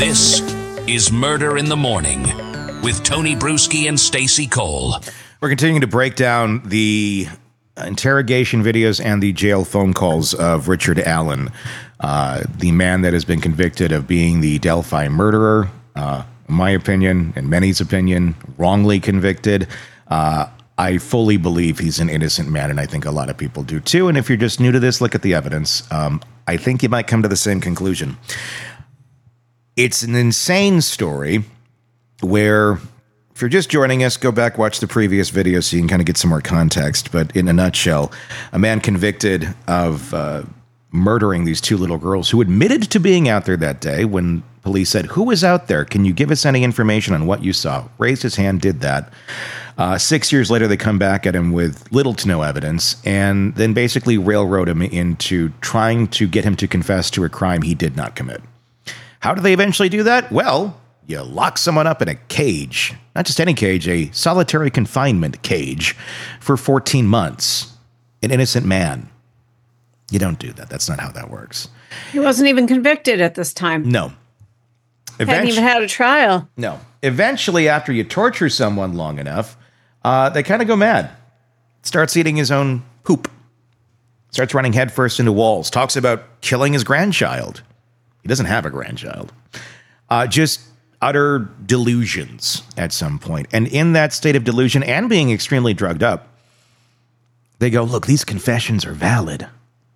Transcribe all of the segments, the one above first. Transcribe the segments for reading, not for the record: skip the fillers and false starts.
This is Murder in the Morning with Tony Bruschi and Stacey Cole. We're continuing to break down the interrogation videos and the jail phone calls of Richard Allen, the man that has been convicted of being the Delphi murderer, in my opinion, and many's opinion, wrongly convicted. I fully believe he's an innocent man, and I think a lot of people do too. And if you're just new to this, look at the evidence. I think you might come to the same conclusion. It's an insane story where, if you're just joining us, go back, watch the previous video so you can kind of get some more context. But in a nutshell, a man convicted of murdering these two little girls who admitted to being out there that day when police said, "Who was out there? Can you give us any information on what you saw?" Raised his hand, did that. 6 years later, they come back at him with little to no evidence and then basically railroad him into trying to get him to confess to a crime he did not commit. How do they eventually do that? Well, you lock someone up in a cage, not just any cage, a solitary confinement cage for 14 months. An innocent man. You don't do that. That's not how that works. He wasn't even convicted at this time. No. Hadn't even had a trial. No. Eventually, after you torture someone long enough, they kind of go mad. Starts eating his own poop. Starts running headfirst into walls. Talks about killing his grandchild. He doesn't have a grandchild. Just utter delusions at some point. And in that state of delusion and being extremely drugged up, they go, look, these confessions are valid.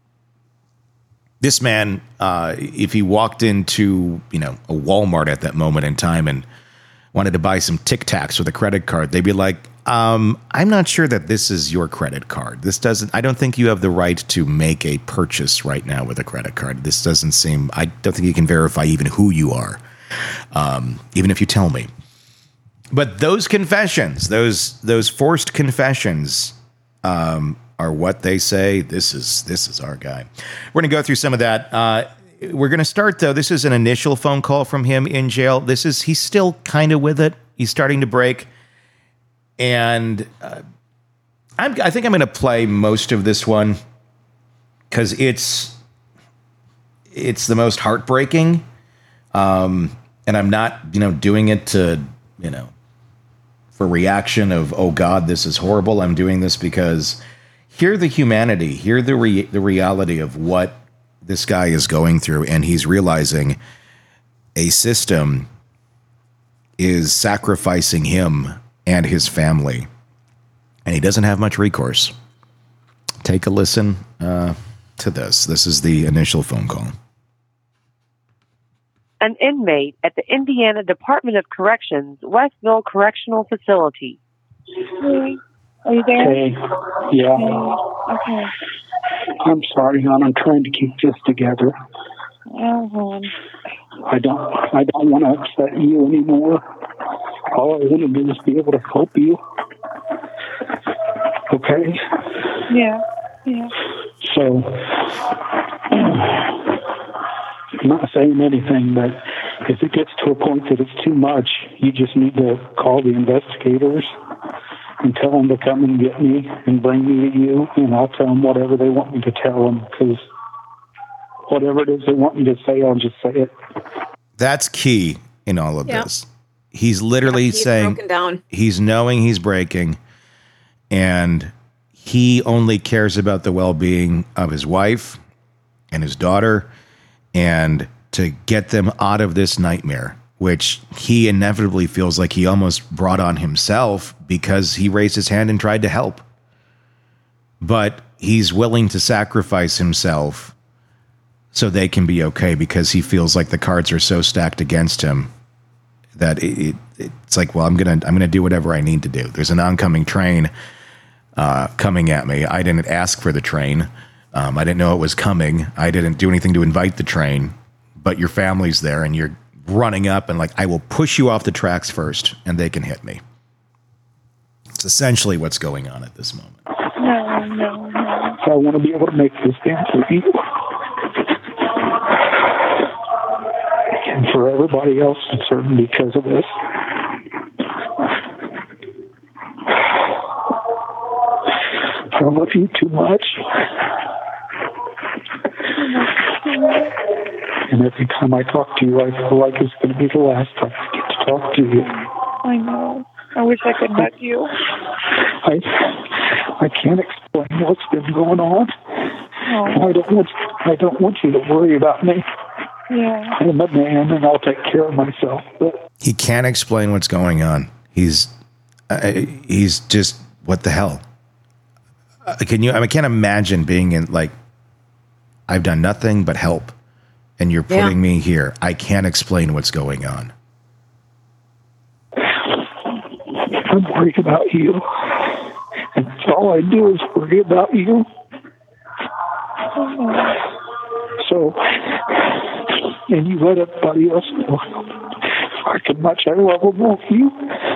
This man, if he walked into, a Walmart at that moment in time and wanted to buy some Tic Tacs with a credit card, they'd be like, I'm not sure that this is your credit card. I don't think you have the right to make a purchase right now with a credit card. This doesn't seem, I don't think you can verify even who you are, even if you tell me. But those confessions, those forced confessions, are what they say. This is our guy. We're going to go through some of that. We're going to start, though. This is an initial phone call from him in jail. He's still kind of with it. He's starting to break. And I think I'm going to play most of this one because it's the most heartbreaking. And I'm not, doing it to, for reaction of, oh God, this is horrible. I'm doing this because hear the humanity, hear the reality of what this guy is going through. And he's realizing a system is sacrificing him and his family, and he doesn't have much recourse. Take a listen to this. This is the initial phone call. An inmate at the Indiana Department of Corrections, Westville Correctional Facility. Hey, are you there? Hey, yeah. Hey. Okay. I'm sorry, hon. I'm trying to keep this together. Oh, hon. I don't want to upset you anymore. All I want to do is be able to help you. Okay? Yeah. So, I'm not saying anything, but if it gets to a point that it's too much, you just need to call the investigators and tell them to come and get me and bring me to you, and I'll tell them whatever they want me to tell them, because whatever it is they want me to say, I'll just say it. That's key in all of this. He's literally saying broken down. He's knowing he's breaking, and he only cares about the well-being of his wife and his daughter and to get them out of this nightmare, which he inevitably feels like he almost brought on himself because he raised his hand and tried to help. But he's willing to sacrifice himself so they can be okay because he feels like the cards are so stacked against him that it's like, well, I'm gonna do whatever I need to do. There's an oncoming train coming at me. I didn't ask for the train. I didn't know it was coming. I didn't do anything to invite the train. But your family's there, and you're running up, and I will push you off the tracks first, and they can hit me. It's essentially what's going on at this moment. No. So I want to be able to make this stand for you. And for everybody else concerned because of this. I love you too much. And every time I talk to you, I feel like it's going to be the last time I get to talk to you. I know. I wish I could hug you. I can't explain what's been going on. Oh. I don't want you to worry about me. Yeah. I'm a man, and I'll take care of myself. But He can't explain what's going on. He's just, what the hell? I can't imagine being in, like, I've done nothing but help, and you're putting me here. I can't explain what's going on. I'm worried about you. And all I do is worry about you. So, and you let everybody else know how much I love both you.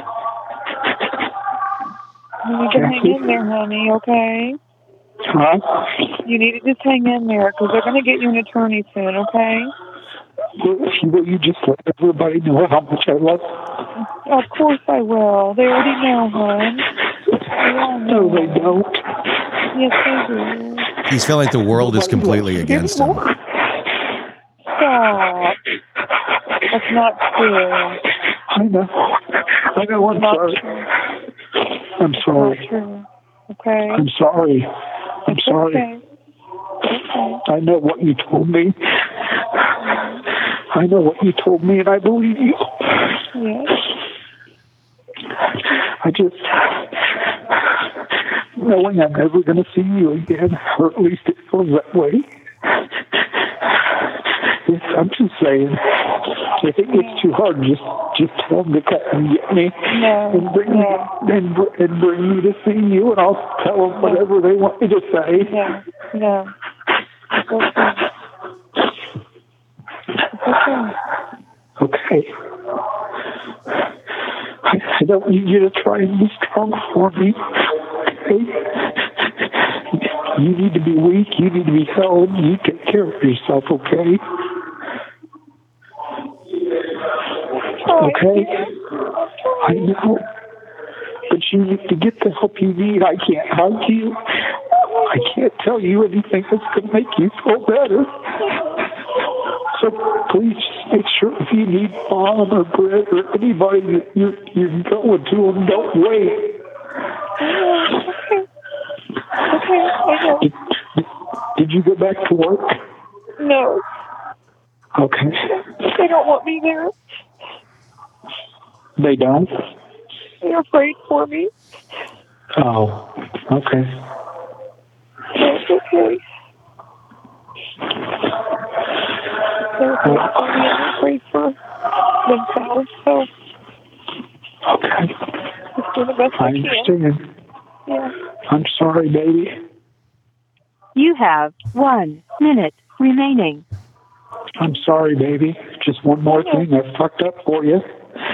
You need to hang in there, honey, okay? Huh? You need to just hang in there, because they're going to get you an attorney soon, okay? Will you just let everybody know how much I love them? Of course I will. They already know, hon. No, they don't. Yes, they do. He's feeling like the world is completely against him. Stop. That's not true. I know. I'm sorry. I'm sorry. Not true. Okay? I'm sorry. I'm It's sorry. Okay. I know what you told me. I know what you told me, and I believe you. Yes. I just, knowing I'm never going to see you again, or at least it feels that way. I'm just saying, if it gets too hard, just tell them to come and get me and bring me to see you, and I'll tell them whatever they want me to say. No. Okay. I don't need you to try and be strong for me. Okay? You need to be weak. You need to be held. You take care of yourself, okay? Okay? I know. But you need to get the help you need. I can't hug you. I can't tell you anything that's going to make you feel better. So please just make sure if you need Mom or Brett or anybody that you're going to them, don't wait. Okay, I know. Did you go back to work? No. Okay. They don't want me there. They don't? They're afraid for me. Oh, okay. That's okay. They're afraid for themselves, so okay. just do the best I can. understand. Yeah. I'm sorry, baby. You have 1 minute remaining. I'm sorry, baby. Just one more thing I fucked up for you.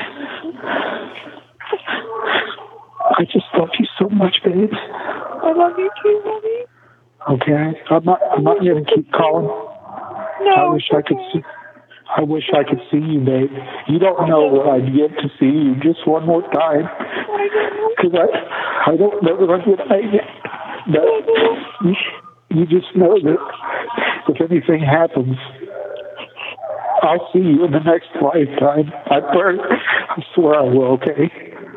I just love you so much, babe. I love you too, honey. Okay, I'm not going to keep calling. No. I wish I could see. I wish I could see you, babe. You don't know what I'd give to see you just one more time. Because I don't know that I'm going to make it. But you just know that if anything happens, I'll see you in the next lifetime. I swear I will, okay?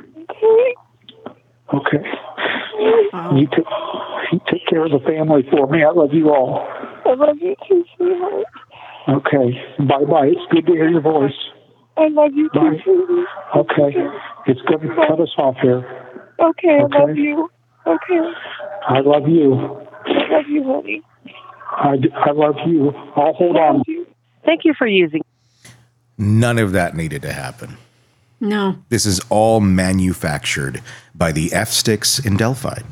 Okay. You took care of the family for me. I love you all. I love you too, sweetheart. Okay. Bye-bye. It's good to hear your voice. I love you too, sweetie. Okay. It's going to cut us off here. Okay, I love you. Okay. I love you. I love you, honey. I love you. I'll hold on. Thank you for using. None of that needed to happen. No. This is all manufactured by the F-Sticks in Delphi.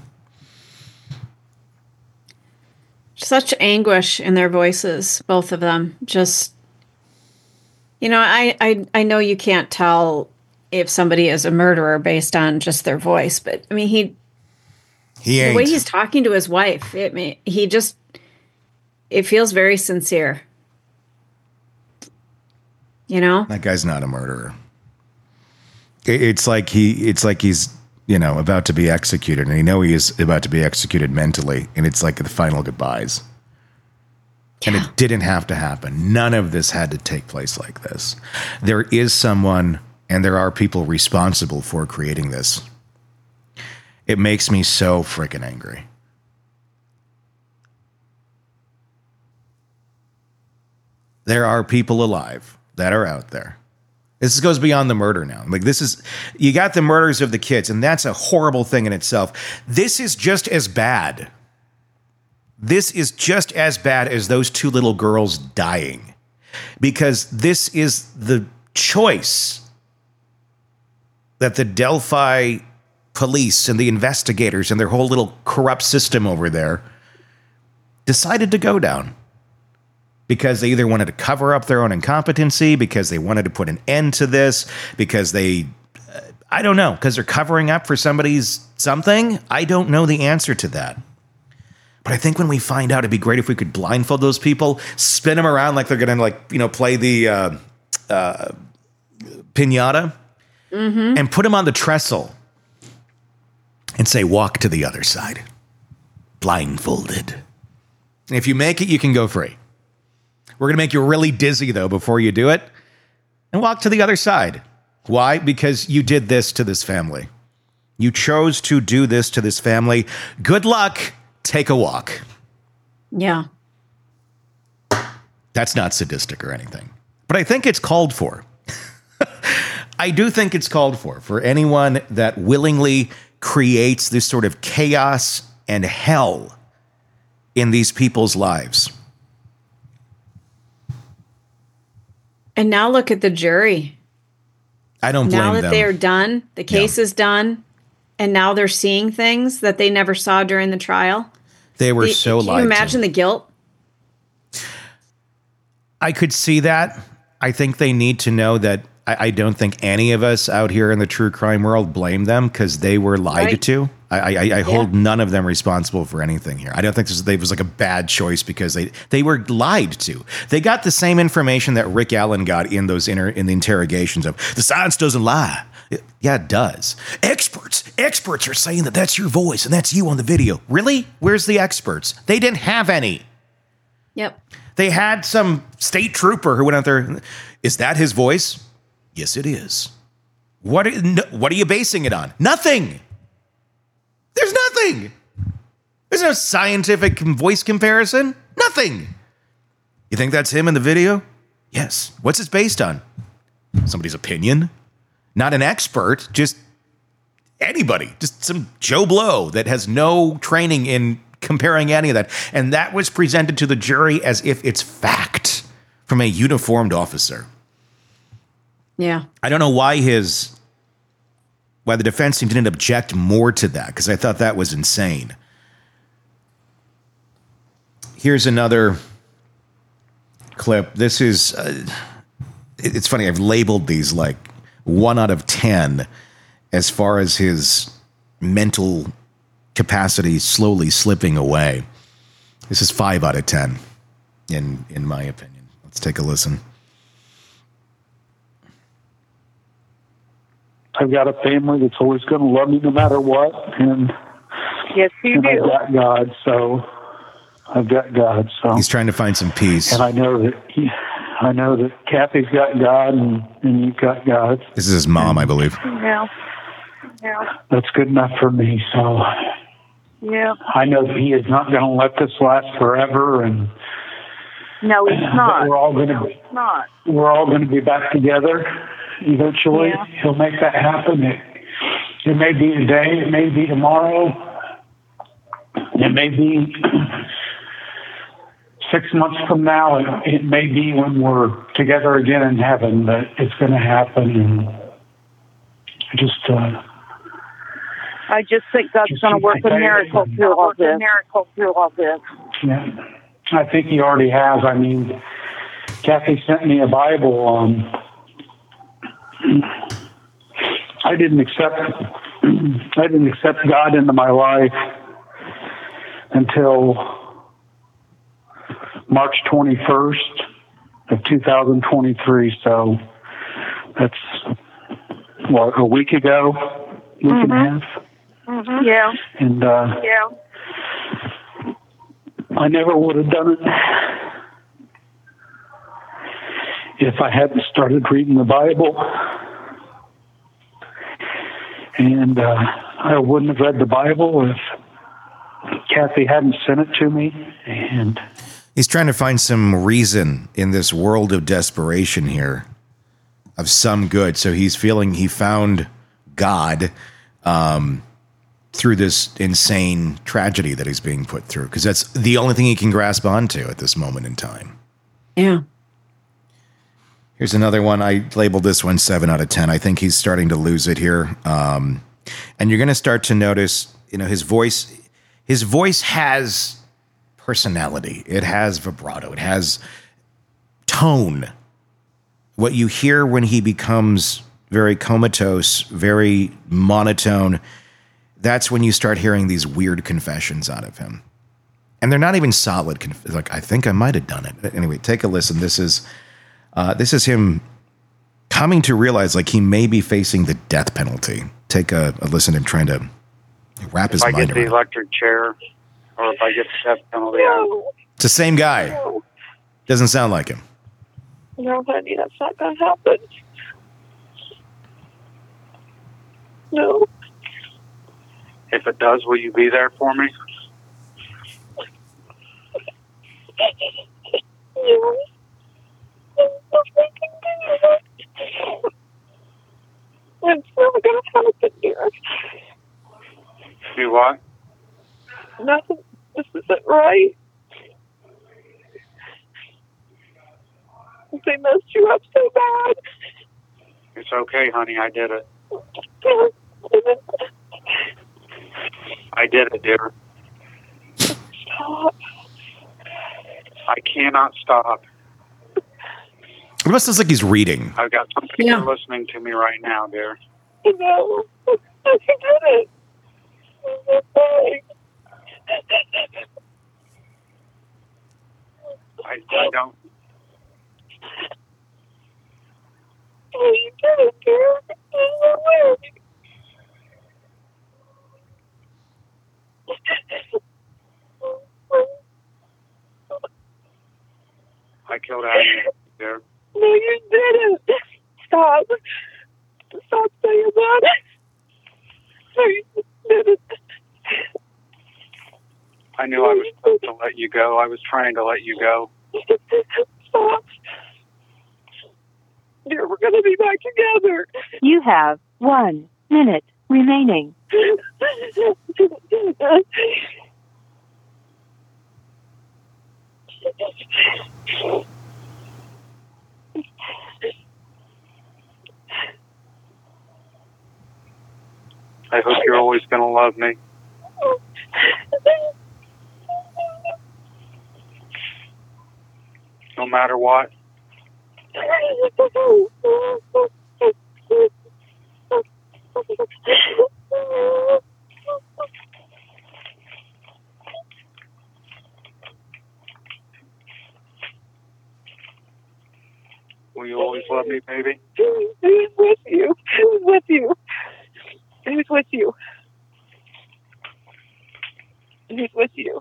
Such anguish in their voices, both of them. Just, you know, I know you can't tell if somebody is a murderer based on just their voice, but I mean, he ain't. The way he's talking to his wife, it feels very sincere. You know? That guy's not a murderer. It's like he's, you know, about to be executed, and he is about to be executed mentally, and it's like the final goodbyes. And it didn't have to happen. None of this had to take place like this. There is someone, and there are people responsible for creating this. It makes me so freaking angry. There are people alive that are out there. This goes beyond the murder now. Like, this is, you got the murders of the kids, and that's a horrible thing in itself. This is just as bad. This is just as bad as those two little girls dying, because this is the choice that the Delphi police and the investigators and their whole little corrupt system over there decided to go down, because they either wanted to cover up their own incompetency, because they wanted to put an end to this, because they, I don't know, because they're covering up for somebody's something. I don't know the answer to that. But I think when we find out, it'd be great if we could blindfold those people, spin them around like they're going to, like, you know, play the piñata, and put them on the trestle and say, walk to the other side, blindfolded. And if you make it, you can go free. We're going to make you really dizzy, though, before you do it, and walk to the other side. Why? Because you did this to this family. You chose to do this to this family. Good luck. Take a walk. Yeah. That's not sadistic or anything, but I think it's called for. I do think it's called for anyone that willingly creates this sort of chaos and hell in these people's lives. And now look at the jury. I don't blame them. Now that they're done, the case is done, and now they're seeing things that they never saw during the trial. They were so lied to. Can you imagine the guilt? I could see that. I think they need to know that I don't think any of us out here in the true crime world blame them, because they were lied to. I hold none of them responsible for anything here. I don't think this was like a bad choice, because they were lied to. They got the same information that Rick Allen got in those in the interrogations of, the science doesn't lie. Yeah, it does. Experts are saying that that's your voice and that's you on the video. Really? Where's the experts? They didn't have any. Yep. They had some state trooper who went out there. Is that his voice? Yes, it is. What are you basing it on? Nothing. There's nothing. There's no scientific voice comparison. Nothing. You think that's him in the video? Yes. What's it based on? Somebody's opinion? Not an expert, just anybody. Just some Joe Blow that has no training in comparing any of that. And that was presented to the jury as if it's fact from a uniformed officer. Yeah. I don't know why the defense team didn't object more to that, because I thought that was insane. Here's another clip. This is, it's funny, I've labeled these like 1 out of 10 as far as his mental capacity slowly slipping away. This is 5 out of 10, in my opinion. Let's take a listen. I've got a family that's always going to love me no matter what, and Yes, you do. I've got God. So He's trying to find some peace. and I know that Kathy's got God, and you've got God. This is his mom, I believe. Yeah. Yeah. That's good enough for me. So Yeah. I know that He is not going to let this last forever, and No, it's not. we're all going to It's not. we're all going to be back together eventually. Yeah. He'll make that happen. It may be today, it may be tomorrow, it may be 6 months from now, it may be when we're together again in heaven, but it's going to happen. And I just think God's going to work a miracle through all this. yeah, I think He already has. I mean, Kathy sent me a Bible. I didn't accept God into my life until March 21st of 2023. So that's a week ago, week and a half. Mm-hmm. Yeah. And Yeah. I never would have done it if I hadn't started reading the Bible. And I wouldn't have read the Bible if Kathy hadn't sent it to me. And he's trying to find some reason in this world of desperation here, of some good. So he's feeling he found God through this insane tragedy that he's being put through, because that's the only thing he can grasp onto at this moment in time. Yeah. Here's another one. I labeled this one 7 out of 10. I think he's starting to lose it here. And you're going to start to notice, his voice has personality. It has vibrato. It has tone. What you hear when he becomes very comatose, very monotone, that's when you start hearing these weird confessions out of him. And they're not even solid. Like, I think I might have done it. Anyway, take a listen. This is him coming to realize like he may be facing the death penalty. Take a listen to him trying to wrap his mind around. If I get the electric chair, or if I get the death penalty, it's the same guy. Doesn't sound like him. No, honey, that's not going to happen. No. If it does, will you be there for me? No. It's not going to happen, dear. Do what? Nothing. This isn't right. They messed you up so bad. It's okay, honey. I did it. I did it, dear. Stop. I cannot stop. It almost sounds like he's reading. I've got somebody here listening to me right now, dear. No. I did it. I don't. Oh, you did it, dear. I killed Agnes, dear. No, you didn't. Stop. Stop saying that. No, you didn't. I knew I was supposed to let you go. I was trying to let you go. Stop. Dear, we're going to be back together. You have 1 minute remaining. I hope you're always going to love me. No matter what. Will you always love me, baby? Who's with you? Who's with you? Who's with you? Who's with you?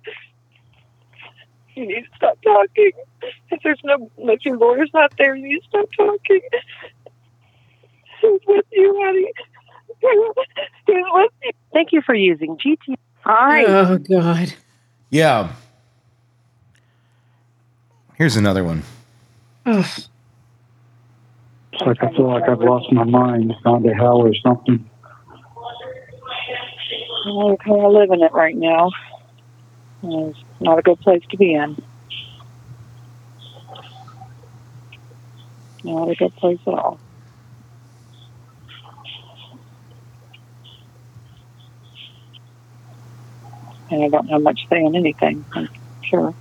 You need to stop talking. If your lawyer's not there, you need to stop talking. Who's with you, honey? Who's with you? Thank you for using GT. All right. Oh, God. Yeah. Here's another one. Ugh. It's like I feel like I've lost my mind, gone to hell or something. I kind of live in it right now. It's not a good place to be in. Not a good place at all. And I don't have much say in anything, I'm sure.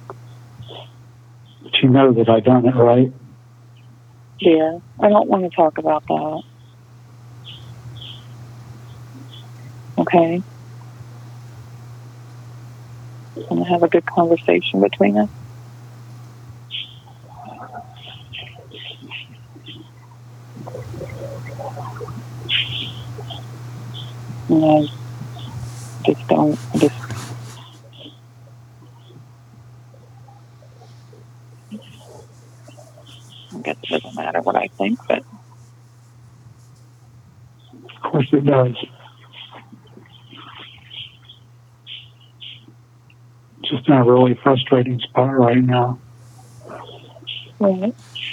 But you know that I done it right. Yeah, I don't want to talk about that. Okay? Want to have a good conversation between us? No, just don't. Of course it does. Just in a really frustrating spot right now. Right.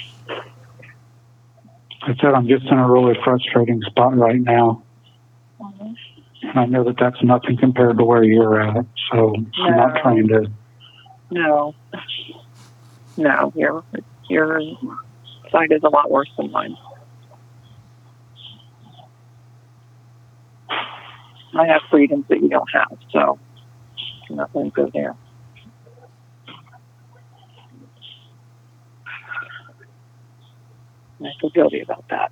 I said I'm just in a really frustrating spot right now. And I know that that's nothing compared to where you're at, so I'm not trying to... No. No, your side is a lot worse than mine. I have freedoms that you don't have, so I'm not going to go there. I feel guilty about that.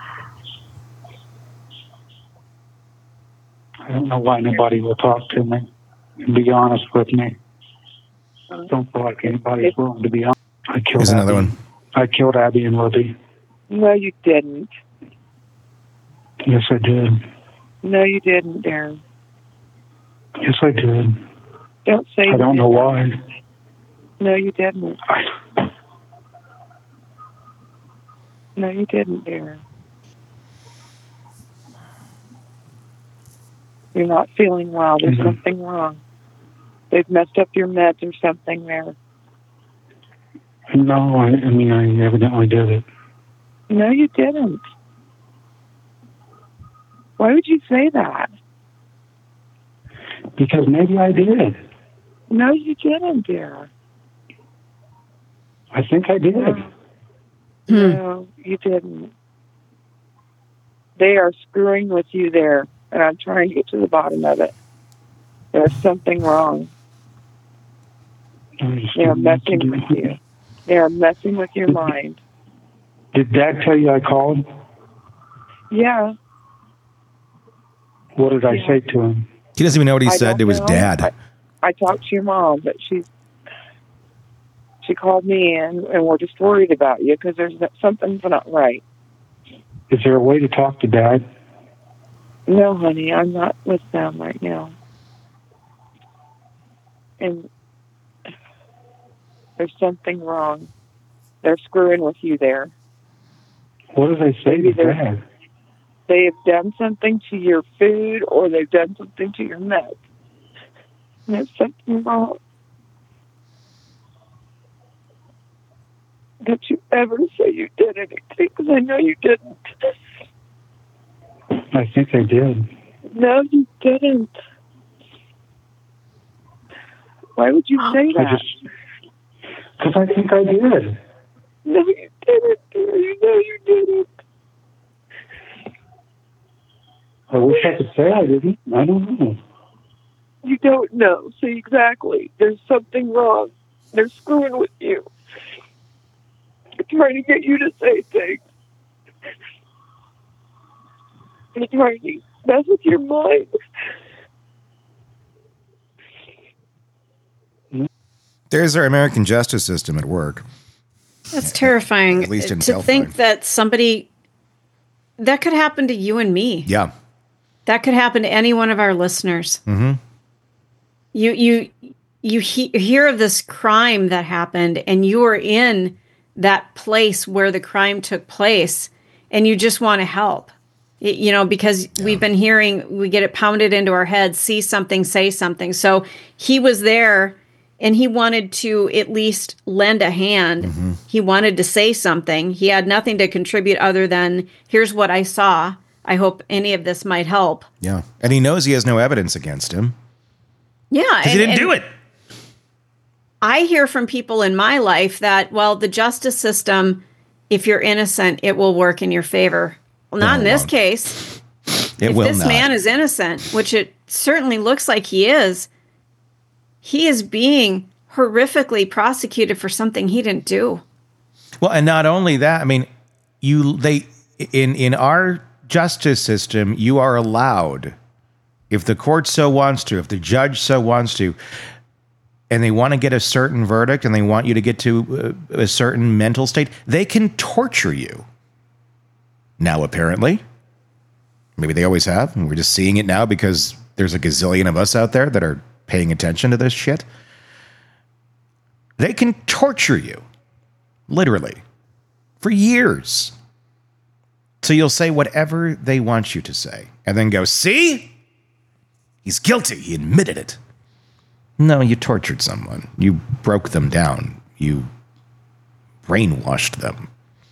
I don't know why nobody will talk to me and be honest with me. I don't feel like anybody's willing to be honest. Here's another one. I killed Abby and Libby. No, you didn't. Yes, I did. No, you didn't, Darren. Yes, I did. Don't say I don't know why. No, you didn't. No, you didn't, Darren. You're not feeling well. There's something wrong. They've messed up your meds or something there. No, I mean, I evidently did it. No, you didn't. Why would you say that? Because maybe I did. No, you didn't, dear. I think I did. No, you didn't. They are screwing with you there, and I'm trying to get to the bottom of it. There's something wrong. They are messing with you. They are messing with your mind. Did Dad tell you I called? Yeah. What did I say to him? He doesn't even know what he said to his dad. I talked to your mom, but she called me in, and we're just worried about you because there's something's not right. Is there a way to talk to Dad? No, honey, I'm not with them right now. And there's something wrong. They're screwing with you there. What did I say to Dad? They have done something to your food or they've done something to your meds. There's something wrong. Don't you ever say you did anything, because I know you didn't. I think I did. No, you didn't. Why would you say that? Because I think I did. No, you didn't. You know you didn't. I wish I could say I didn't. I don't know. You don't know. See, exactly. There's something wrong. They're screwing with you. They're trying to get you to say things. They're trying to mess with your mind. There's our American justice system at work. That's terrifying. At least in to think that somebody that could happen to you and me. Yeah. That could happen to any one of our listeners. Mm-hmm. You hear of this crime that happened, and you are in that place where the crime took place, and you just want to help. Because we've been hearing, we get it pounded into our heads, see something, say something. So he was there, and he wanted to at least lend a hand. Mm-hmm. He wanted to say something. He had nothing to contribute other than, here's what I saw. I hope any of this might help. Yeah. And he knows he has no evidence against him. Yeah. Because he didn't do it. I hear from people in my life that, well, the justice system, if you're innocent, it will work in your favor. Well, not in this case. If this man is innocent, which it certainly looks like he is being horrifically prosecuted for something he didn't do. Well, and not only that, I mean, in our justice system, you are allowed, if the court so wants to, if the judge so wants to, and they want to get a certain verdict and they want you to get to a certain mental state, they can torture you. Now, apparently, maybe they always have, and we're just seeing it now because there's a gazillion of us out there that are paying attention to this shit. They can torture you, literally, for years. So you'll say whatever they want you to say and then go, see? He's guilty. He admitted it. No, you tortured someone. You broke them down. You brainwashed them.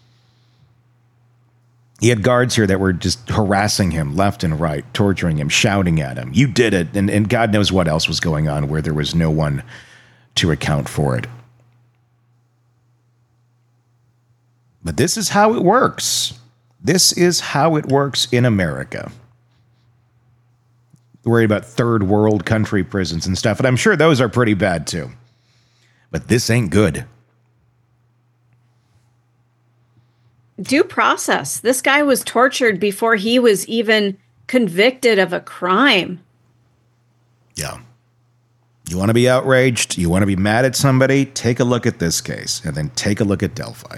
He had guards here that were just harassing him left and right, torturing him, shouting at him. You did it. And God knows what else was going on where there was no one to account for it. But this is how it works. This is how it works in America. Worried about third world country prisons and stuff, and I'm sure those are pretty bad too. But this ain't good. Due process. This guy was tortured before he was even convicted of a crime. Yeah. You want to be outraged? You want to be mad at somebody? Take a look at this case, and then take a look at Delphi.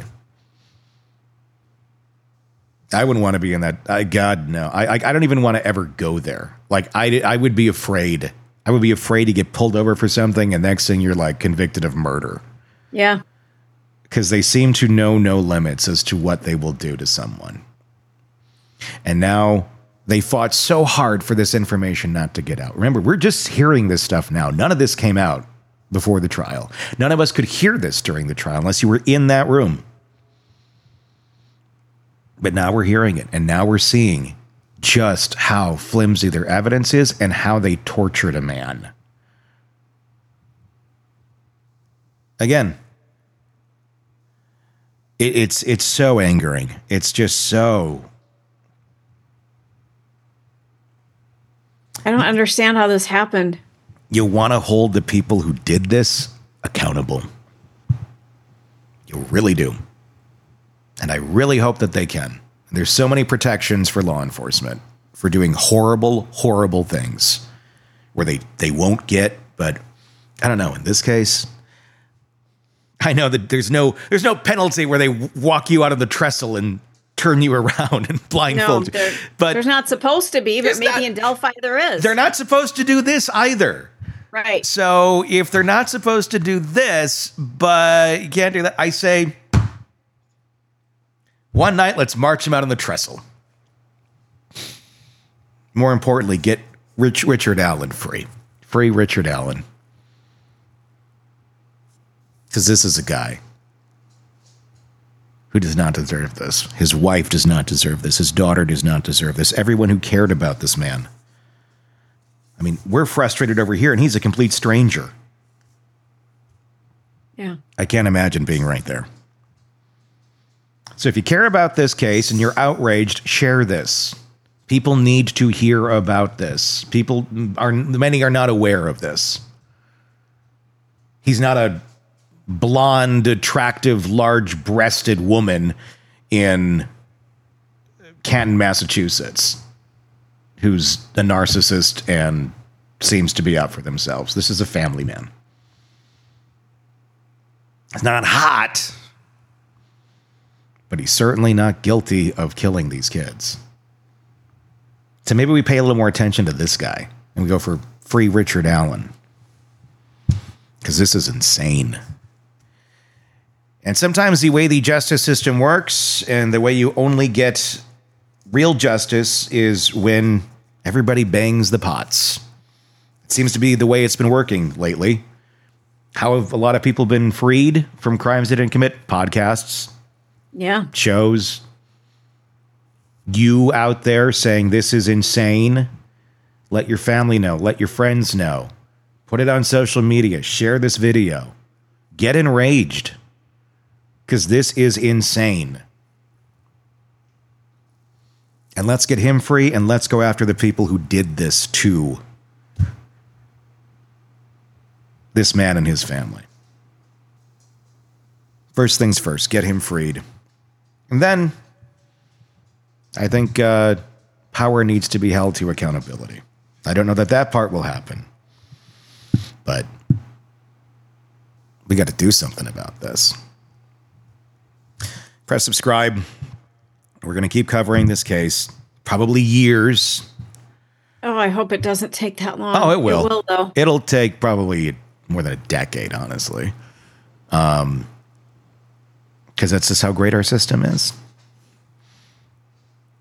I wouldn't want to be in that. God, no. I don't even want to ever go there. Like, I would be afraid. I would be afraid to get pulled over for something, and next thing you're, like, convicted of murder. Yeah. Because they seem to know no limits as to what they will do to someone. And now they fought so hard for this information not to get out. Remember, we're just hearing this stuff now. None of this came out before the trial. None of us could hear this during the trial unless you were in that room. But now we're hearing it, and now we're seeing just how flimsy their evidence is and how they tortured a man. Again, it's so angering. It's just so... I don't understand how this happened. You want to hold the people who did this accountable. You really do. And I really hope that they can. There's so many protections for law enforcement for doing horrible, horrible things where they won't get, but I don't know. In this case, I know that there's no penalty where they walk you out of the trestle and turn you around and blindfold you. But there's not supposed to be, but maybe in Delphi there is. They're not supposed to do this either. Right. So if they're not supposed to do this, but you can't do that, I say, one night, let's march him out on the trestle. More importantly, get Richard Allen free. Free Richard Allen. Because this is a guy who does not deserve this. His wife does not deserve this. His daughter does not deserve this. Everyone who cared about this man. I mean, we're frustrated over here, and he's a complete stranger. Yeah. I can't imagine being right there. So if you care about this case and you're outraged, share this. People need to hear about this. Many are not aware of this. He's not a blonde, attractive, large-breasted woman in Canton, Massachusetts, who's a narcissist and seems to be out for themselves. This is a family man. He's not hot, but he's certainly not guilty of killing these kids. So maybe we pay a little more attention to this guy and we go for free Richard Allen. Because this is insane. And sometimes the way the justice system works and the way you only get real justice is when everybody bangs the pots. It seems to be the way it's been working lately. How have a lot of people been freed from crimes they didn't commit? Podcasts. Yeah. Shows. You out there saying this is insane. Let your family know. Let your friends know. Put it on social media. Share this video. Get enraged. Because this is insane. And let's get him free, and let's go after the people who did this to this man and his family. First things first, get him freed. And then, I think power needs to be held to accountability. I don't know that part will happen. But we got to do something about this. Press subscribe. We're going to keep covering this case. Probably years. Oh, I hope it doesn't take that long. Oh, it will. It will, though. It'll take probably more than a decade, honestly. Because that's just how great our system is.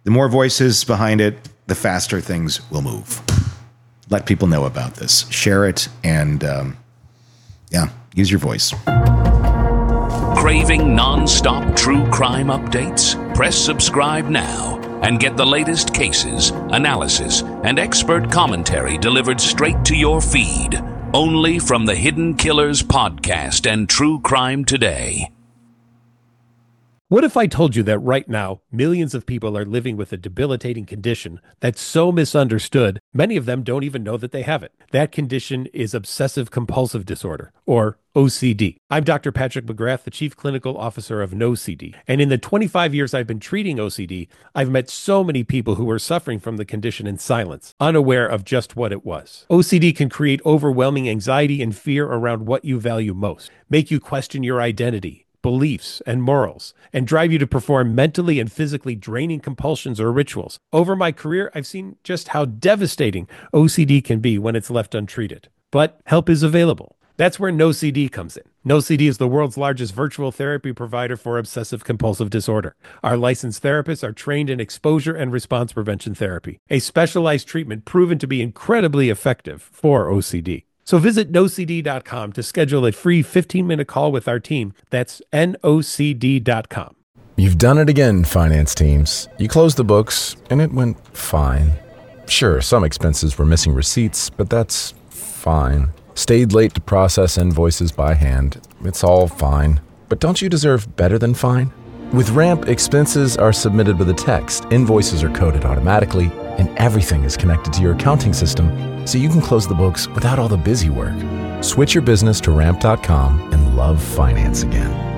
The more voices behind it, the faster things will move. Let people know about this. Share it and, use your voice. Craving non-stop true crime updates? Press subscribe now and get the latest cases, analysis, and expert commentary delivered straight to your feed. Only from the Hidden Killers podcast and True Crime Today. What if I told you that right now, millions of people are living with a debilitating condition that's so misunderstood, many of them don't even know that they have it. That condition is obsessive compulsive disorder, or OCD. I'm Dr. Patrick McGrath, the Chief Clinical Officer of NoCD. And in the 25 years I've been treating OCD, I've met so many people who are suffering from the condition in silence, unaware of just what it was. OCD can create overwhelming anxiety and fear around what you value most, make you question your identity, beliefs, and morals, and drive you to perform mentally and physically draining compulsions or rituals. Over my career, I've seen just how devastating OCD can be when it's left untreated. But help is available. That's where NoCD comes in. NoCD is the world's largest virtual therapy provider for obsessive compulsive disorder. Our licensed therapists are trained in exposure and response prevention therapy, a specialized treatment proven to be incredibly effective for OCD. So visit NoCD.com to schedule a free 15-minute call with our team. That's NoCD.com. You've done it again, finance teams. You closed the books, and it went fine. Sure, some expenses were missing receipts, but that's fine. Stayed late to process invoices by hand. It's all fine. But don't you deserve better than fine? With Ramp, expenses are submitted with a text, invoices are coded automatically, and everything is connected to your accounting system, so you can close the books without all the busy work. Switch your business to Ramp.com and love finance again.